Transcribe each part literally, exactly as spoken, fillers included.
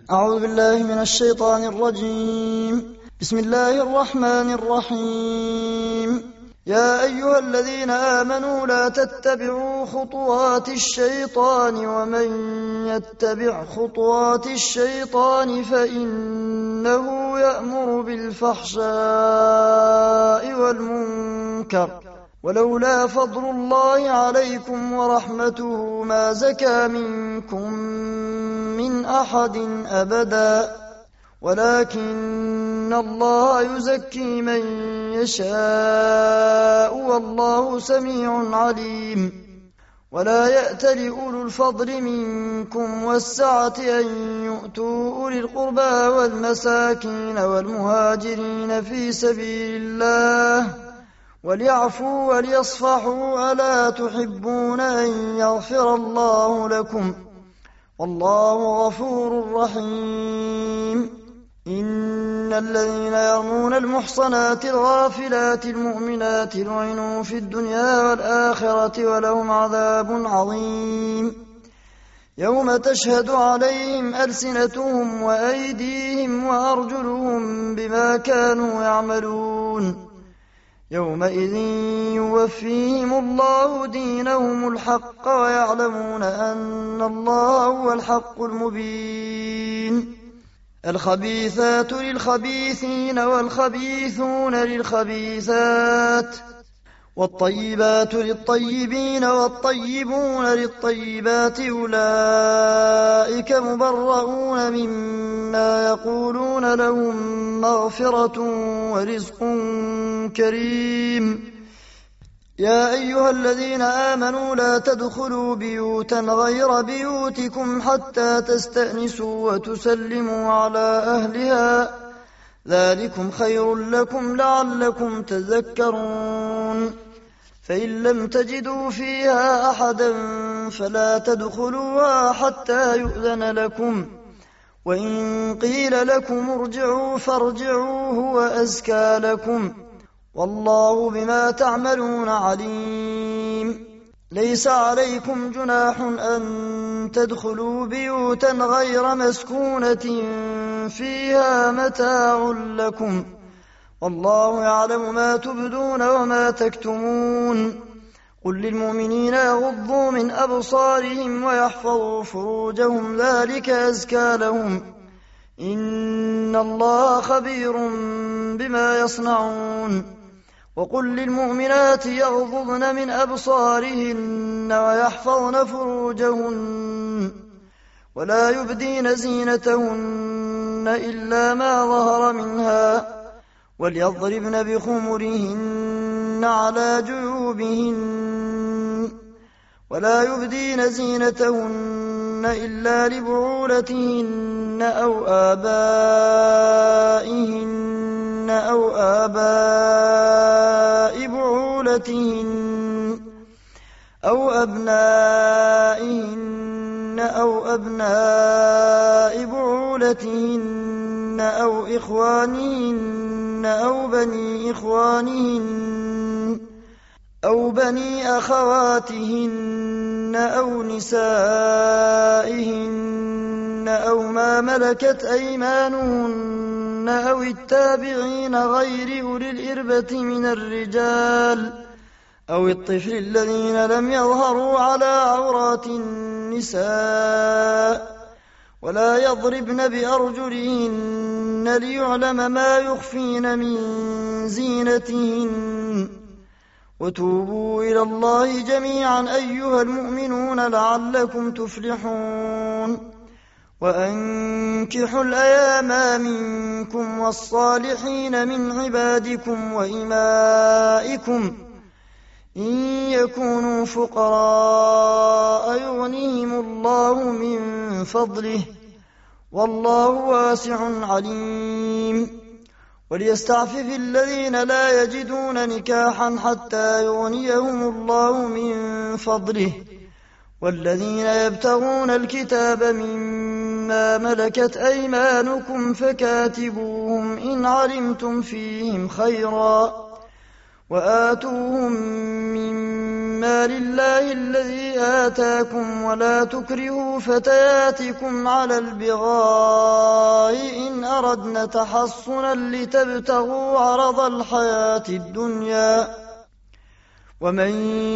أعوذ بالله من الشيطان الرجيم. بسم الله الرحمن الرحيم. يا أيها الذين آمنوا لا تتبعوا خطوات الشيطان ومن يتبع خطوات الشيطان فإنه يأمر بالفحشاء والمنكر ولولا فضل الله عليكم ورحمته ما زكى منكم من أحد أبدا ولكن الله يزكي من يشاء والله سميع عليم. ولا يأتل أولو الفضل منكم والسعة أن يؤتوا أولي القربى والمساكين والمهاجرين في سبيل الله وليعفوا وليصفحوا ألا تحبون أن يغفر الله لكم والله غفور رحيم. إن الذين يرمون المحصنات الغافلات المؤمنات لعنوا في الدنيا والآخرة ولهم عذاب عظيم. يوم تشهد عليهم ألسنتهم وأيديهم وأرجلهم بما كانوا يعملون يومئذ يوفيهم الله دينهم الحق ويعلمون أن الله هو الحق المبين. الخبيثات للخبيثين والخبيثون للخبيثات والطيبات للطيبين والطيبون للطيبات أولئك مبرؤون مما يقولون لهم مغفرة ورزق كريم. يا أيها الذين آمنوا لا تدخلوا بيوتا غير بيوتكم حتى تستأنسوا وتسلموا على أهلها ذلكم خير لكم لعلكم تذكرون. فإن لم تجدوا فيها أحدا فلا تدخلوها حتى يؤذن لكم وإن قيل لكم ارجعوا فارجعوا هو أزكى لكم والله بما تعملون عليم. ليس عليكم جناح أن تدخلوا بيوتا غير مسكونة فيها متاع لكم والله يعلم ما تبدون وما تكتمون. قل للمؤمنين يغضوا من أبصارهم ويحفظوا فروجهم ذلك أزكى لهم إن الله خبير بما يصنعون. وقل للمؤمنات يغضضن من أبصارهن ويحفظن فروجهن ولا يبدين زينتهن إلا ما ظهر منها وليضربن بخمرهن على جيوبهن ولا يبدين زينتهن إلا لبعولتهن أو آبائهن أو آباء بعولتهن أو أبنائهن أو أبناء بعولتهن أو إخوانهن أو بني إخوانهن أو بني أخواتهن أو نسائهن أو ما ملكت أيمانهن أو التابعين غير أولي الإربة من الرجال أو الطفل الذين لم يظهروا على عورات النساء ولا يضربن بأرجلهن ليعلم ما يخفين من زينتهن. وتوبوا إلى الله جميعا أيها المؤمنون لعلكم تفلحون. وأنكحوا الأيام منكم والصالحين من عبادكم وإمائكم إن يكونوا فقراء يغنيهم الله من فضله والله واسع عليم. وليستعفف الذين لا يجدون نكاحا حتى يغنيهم الله من فضله والذين يبتغون الكتاب مما ملكت أيمانكم فكاتبوهم إن علمتم فيهم خيرا وآتوهم مما لله الذي آتاكم ولا تكرهوا فتياتكم على البغاء أردنا تحصنا لتبتغوا عرض الحياة الدنيا، ومن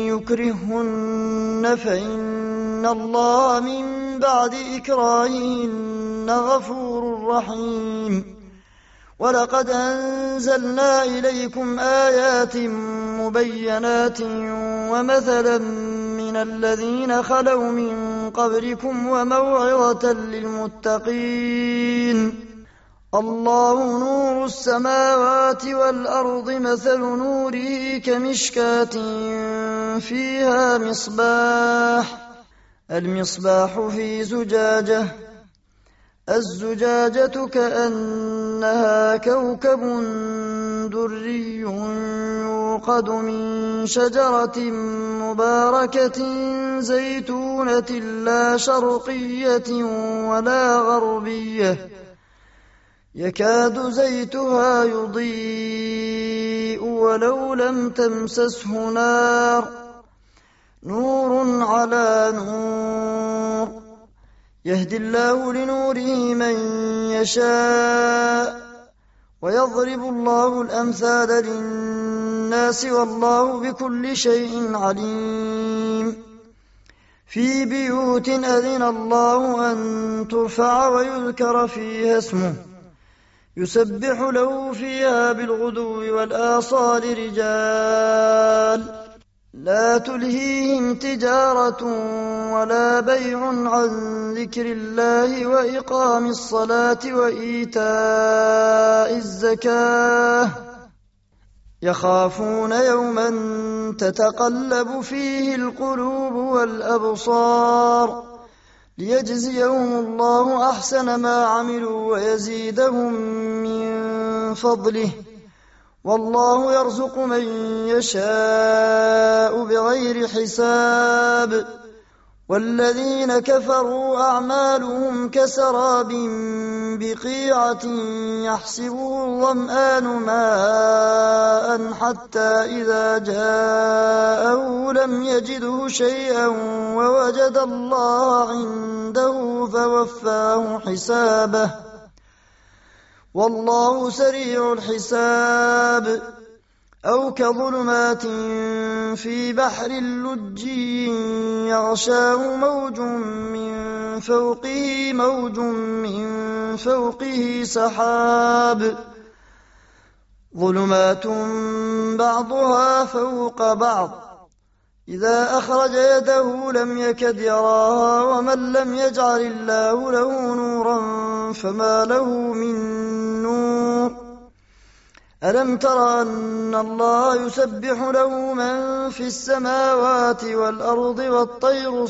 يكرهن فإن الله من بعد إكراههن غفور رحيم. ولقد أنزلنا إليكم آيات مبينات ومثلا من الذين خلوا من قبلكم وموعظة للمتقين. الله نور السماوات والأرض، مثل نوره كمشكاة فيها مصباح، المصباح في زجاجة، الزجاجة كأنها كوكب دري يوقد من شجرة مباركة زيتونة لا شرقية ولا غربية، يكاد زيتها يضيء ولو لم تمسسه نار، نور على نور، يهدي الله لنوره من يشاء، ويضرب الله الأمثال للناس والله بكل شيء عليم. في بيوت أذن الله أن ترفع ويذكر فيها اسمه يسبح له فيها بالغدو والآصال رجال لا تلهيهم تجارة ولا بيع عن ذكر الله وإقام الصلاة وإيتاء الزكاة، يخافون يوما تتقلب فيه القلوب والأبصار، ليجزيهم الله أحسن ما عملوا ويزيدهم من فضله، والله يرزق من يشاء بغير حساب. والذين كفروا أعمالهم كسراب بقيعة يحسبه الظمآن ماء حتى إذا جاءه لم يجده شيئا ووجد الله عنده فوفاه حسابه، والله سريع الحساب. أو كظلمات في بحر لجي يغشاه موج من فوقه موج من فوقه سحاب، ظلمات بعضها فوق بعض، إذا أخرج يده لم يكد يراها، ومن لم يجعل الله له نورا فما له من نور. ألم تر أن الله يسبح له من في السماوات والأرض والطير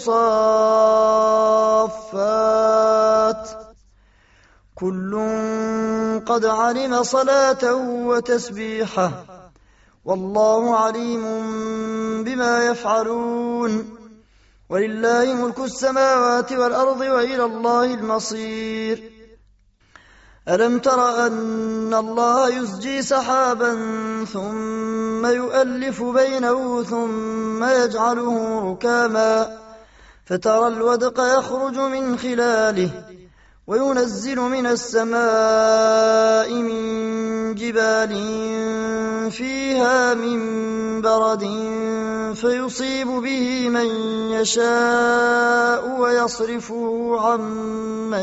صافات، كل قد علم صلاته وتسبيحه، والله عليم بما يفعلون. ولله ملك السماوات والأرض وإلى الله المصير. ألم تر أن الله يزجي سحابا ثم يؤلف بينه ثم يجعله ركاما فترى الودق يخرج من خلاله وينزل من السماء من جبال فيها من برد فيصيب به من يشاء ويصرفه عن من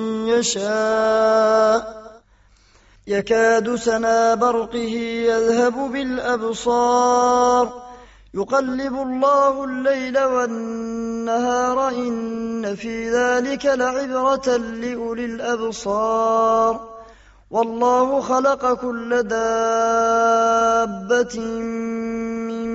يشاء، يكاد سنا برقه يذهب بالأبصار، يقلب الله الليل والنهار إن في ذلك لعبرة لأولي الأبصار. والله خلق كل دابة من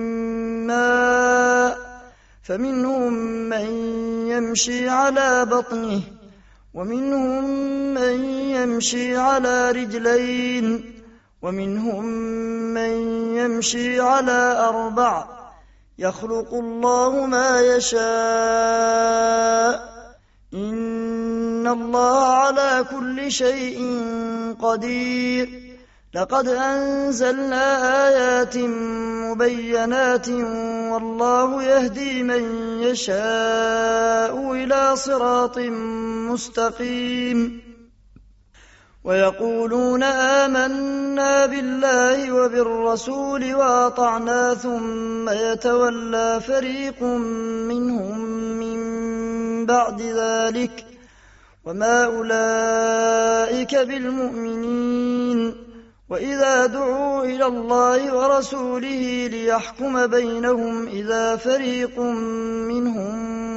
ماء فمنهم من يمشي على بطنه ومنهم من يمشي على رجلين ومنهم من يمشي على أربع، يخلق الله ما يشاء، إن الله على كل شيء قدير. لقد أنزلنا آيات مبينات والله يهدي من يشاء إلى صراط مستقيم. ويقولون آمنا بالله وبالرسول وأطعنا ثم يتولى فريق منهم من بعد ذلك وما أولئك بالمؤمنين وإذا دعوا إلى الله ورسوله ليحكم بينهم إذا فريق منهم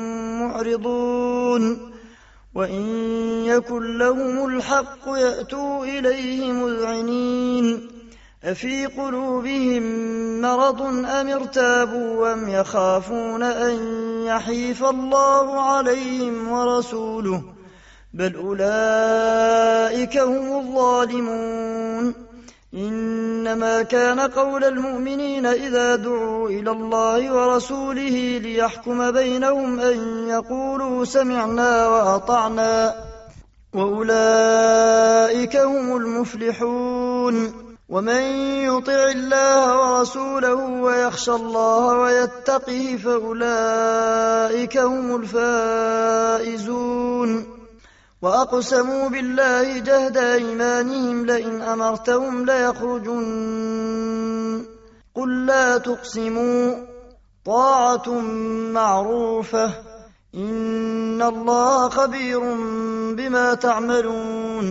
معرضون وإن يكن لهم الحق يأتوا إليه مذعنين أفي قلوبهم مرض أم ارتابوا أم يخافون أن يحيف الله عليهم ورسوله بل أولئك هم الظالمون إنما كان قول المؤمنين إذا دعوا إلى الله ورسوله ليحكم بينهم أن يقولوا سمعنا وأطعنا وأولئك هم المفلحون ومن يطع الله ورسوله ويخشى الله ويتقه فأولئك هم الفائزون وأقسموا بالله جهد أيمانهم لئن أمرتهم ليخرجن قل لا تقسموا طاعة معروفة إن الله خبير بما تعملون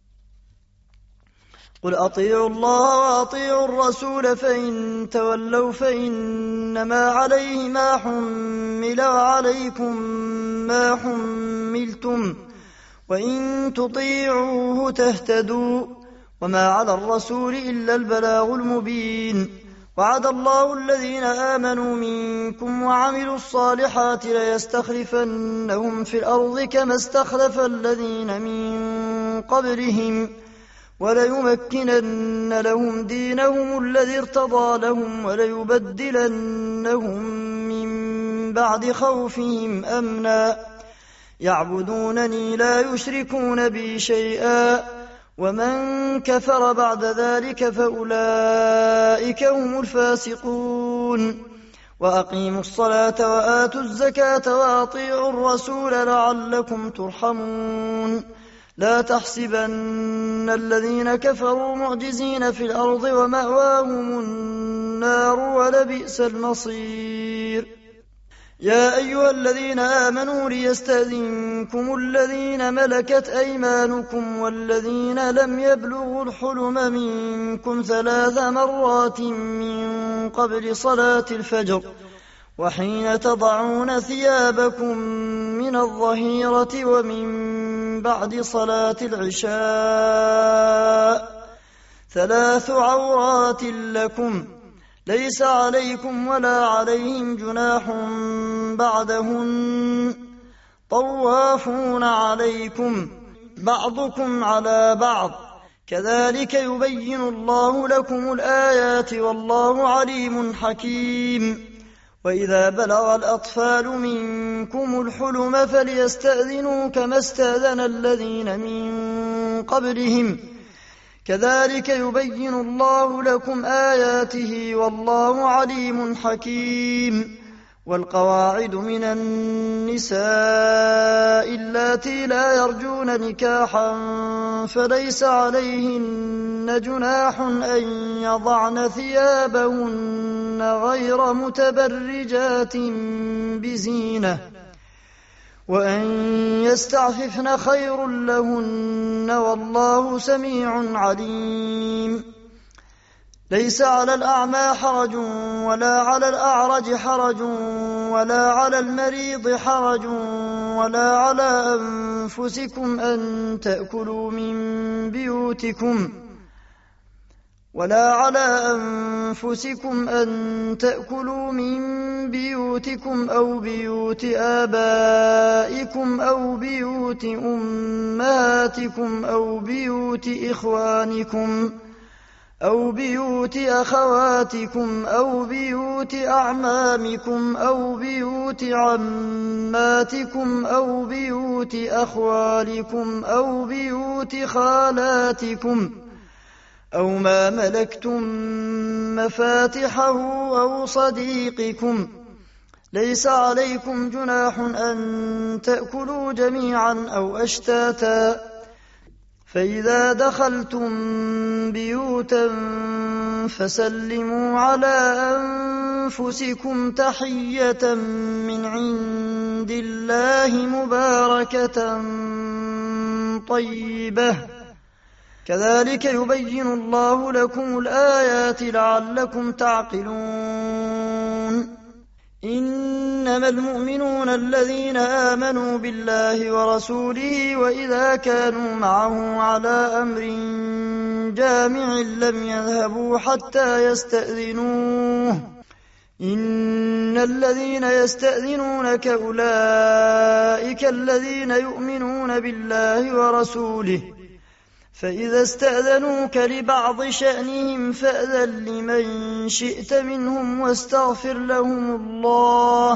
قل أطيعوا الله وأطيعوا الرسول فإن تولوا فإنما عليه ما حمل وعليكم ما حملتم وإن تطيعوه تهتدوا وما على الرسول إلا البلاغ المبين وعد الله الذين آمنوا منكم وعملوا الصالحات ليستخلفنهم في الأرض كما استخلف الذين من قبلهم وليمكنن لهم دينهم الذي ارتضى لهم وليبدلنهم من بعد خوفهم أمنا يعبدونني لا يشركون بي شيئا ومن كفر بعد ذلك فأولئك هم الفاسقون وأقيموا الصلاة وآتوا الزكاة وأطيعوا الرسول لعلكم ترحمون لا تحسبن الذين كفروا معجزين في الأرض ومأواهم النار ولبئس المصير يا أيها الذين آمنوا ليستأذنكم الذين ملكت أيمانكم والذين لم يبلغوا الحلم منكم ثلاث مرات من قبل صلاة الفجر وحين تضعون ثيابكم من الظهيرة ومن بعد صلاة العشاء ثلاث عورات لكم ليس عليكم ولا عليهم جناح بعدهن طوافون عليكم بعضكم على بعض كذلك يبين الله لكم الآيات والله عليم حكيم وإذا بلغ الأطفال منكم الحلم فليستأذنوا كما استأذن الذين من قبلهم كذلك يبين الله لكم آياته والله عليم حكيم والقواعد من النساء اللاتي لا يرجون نكاحا فليس عليهن جناح أن يضعن ثيابهن غير متبرجات بزينة وأن يستعففن خير لهن والله سميع عليم ليس على الأعمى حرج ولا على الأعرج حرج ولا على المريض حرج ولا على أنفسكم أن تأكلوا من بيوتكم ولا على أنفسكم أن تأكلوا من بيوتكم أو بيوت آبائكم أو بيوت أمهاتكم أو بيوت إخوانكم أو بيوت أخواتكم أو بيوت أعمامكم أو بيوت عماتكم أو بيوت أخوالكم أو بيوت خالاتكم أو ما ملكتم مفاتحه أو صديقكم ليس عليكم جناح أن تأكلوا جميعا أو أشتاتا فإذا دخلتم بيوتا فسلموا على أنفسكم تحية من عند الله مباركة طيبة كذلك يبين الله لكم الآيات لعلكم تعقلون إنما المؤمنون الذين آمنوا بالله ورسوله وإذا كانوا معه على أمر جامع لم يذهبوا حتى يستأذنوه إن الذين يستأذنونك أولئك الذين يؤمنون بالله ورسوله فإذا استأذنوك لبعض شأنهم فأذن لمن شئت منهم واستغفر لهم الله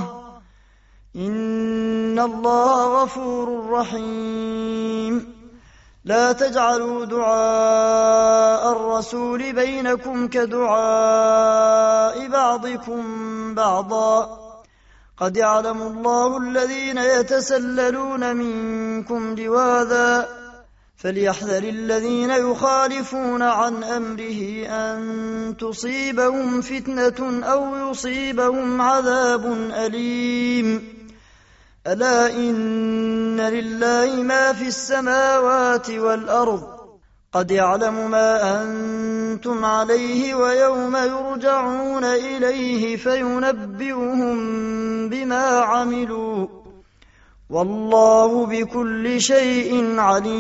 إن الله غفور رحيم لا تجعلوا دعاء الرسول بينكم كدعاء بعضكم بعضا قد يعلم الله الذين يتسللون منكم لواذا فليحذر الذين يخالفون عن أمره أن تصيبهم فتنة أو يصيبهم عذاب أليم ألا إن لله ما في السماوات والأرض قد يعلم ما أنتم عليه ويوم يرجعون إليه فينبئهم بما عملوا والله بكل شيء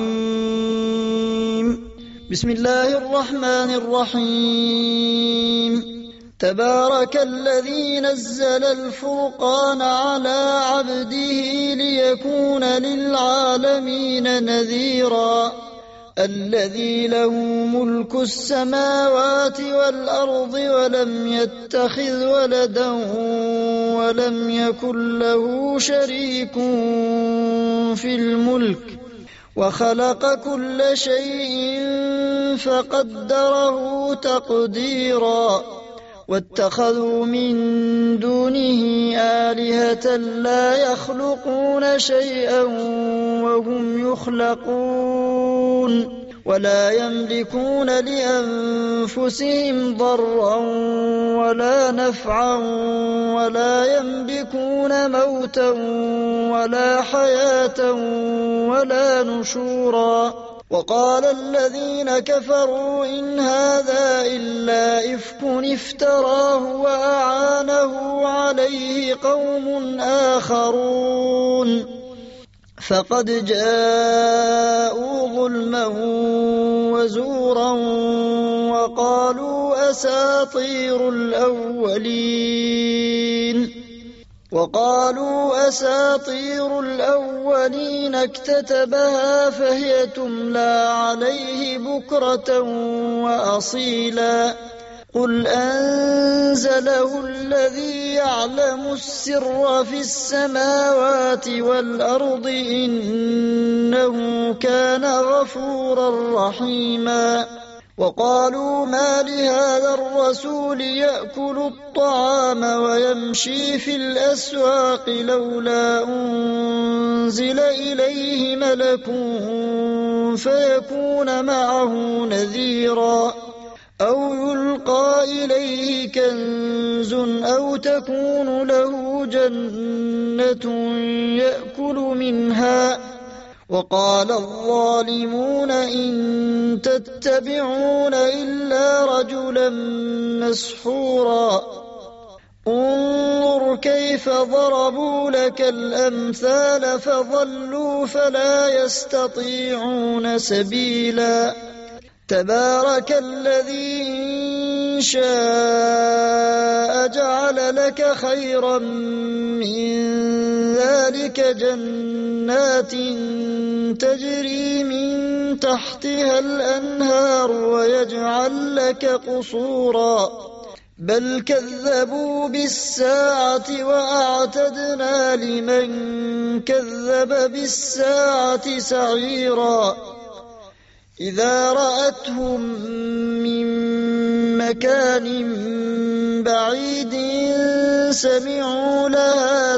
عليم بسم الله الرحمن الرحيم تبارك الذي نزل الفرقان على عبده ليكون للعالمين نذيرا الذي له ملك السماوات والأرض ولم يتخذ ولدا ولم يكن له شريك في الملك وخلق كل شيء فقدره تقديرا واتخذوا من دونه آلهة لا يخلقون شيئا وهم يخلقون ولا يملكون لأنفسهم ضرا ولا نفعا ولا يملكون موتا ولا حياة ولا نشورا وقال الذين كفروا إن هذا إلا إفك افتراه وأعانه عليه قوم آخرون فقد جاءوا ظلما وزورا وقالوا أساطير الأولين وقالوا أساطير الأولين اكتتبها فهي تملى عليه بكرة وأصيلا قل أنزله الذي يعلم السر في السماوات والأرض إنه كان غفورا رحيما وقالوا ما لهذا الرسول يأكل الطعام ويمشي في الأسواق لولا أنزل إليه ملك فيكون معه نذيرا أو يلقى إليه كنز أو تكون له جنة يأكل منها وقال الظالمون إن تتبعون إلا رجلا مسحورا انظر كيف ضربوا لك الأمثال فضلوا فلا يستطيعون سبيلا تبارك الذي إن شاء جعل لك خيرا من ذلك جنات تجري من تحتها الأنهار ويجعل لك قصورا بل كذبوا بالساعة وأعتدنا لمن كذب بالساعة سعيرا إذا رأتهم من مكان بعيد سمعوا لها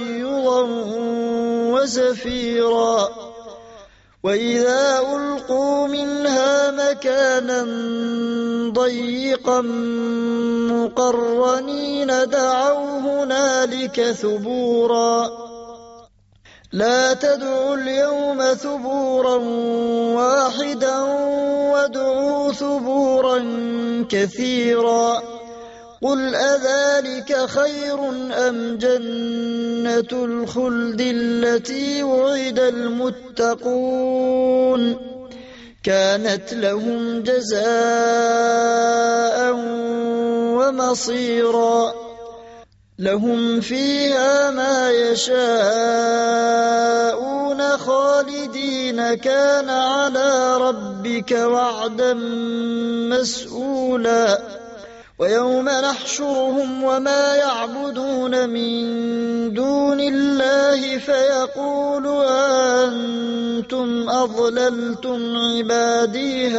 تغيظا وزفيرا وإذا ألقوا مكانا ضيقا مقرنين دعوا هنالك ثبورا لا تدعوا اليوم ثبورا واحدا وادعوا ثبورا كثيرا قل أذلك خير أم جنة الخلد التي وعد المتقون كانت لهم جزاء ومصيرا لهم فيها ما يشاءون خالدين كان على ربك وعدا مسئولا ويوم نحشرهم وما يعبدون من دون الله فيقول أنتم أضللتم عبادي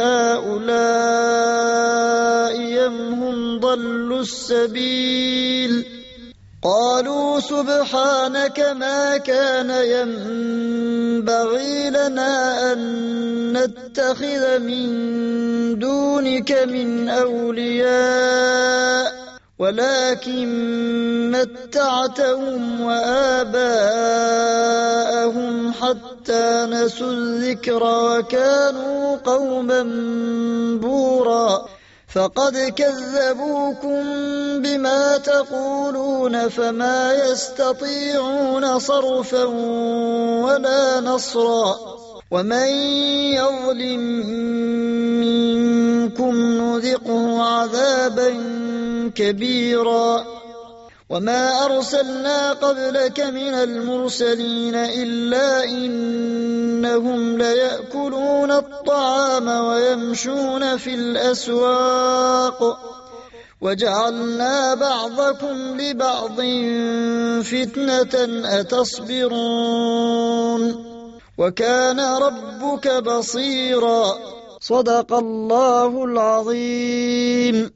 هؤلاء أم هم ضلوا السبيل قالوا سبحانك ما كان ينبغي لنا أن نتخذ من دونك من أولياء ولكن متعتهم وآباءهم حتى نسوا الذكر وكانوا قوما بورا فقد كذبوكم بما تقولون فما يستطيعون صرفا ولا نصرا ومن يظلم منكم نذقه عذابا كبيرا وما أرسلنا قبلك من المرسلين إلا إنهم ليأكلون الطعام ويمشون في الأسواق وجعلنا بعضكم لبعض فتنة أتصبرون وكان ربك بصيرا صدق الله العظيم.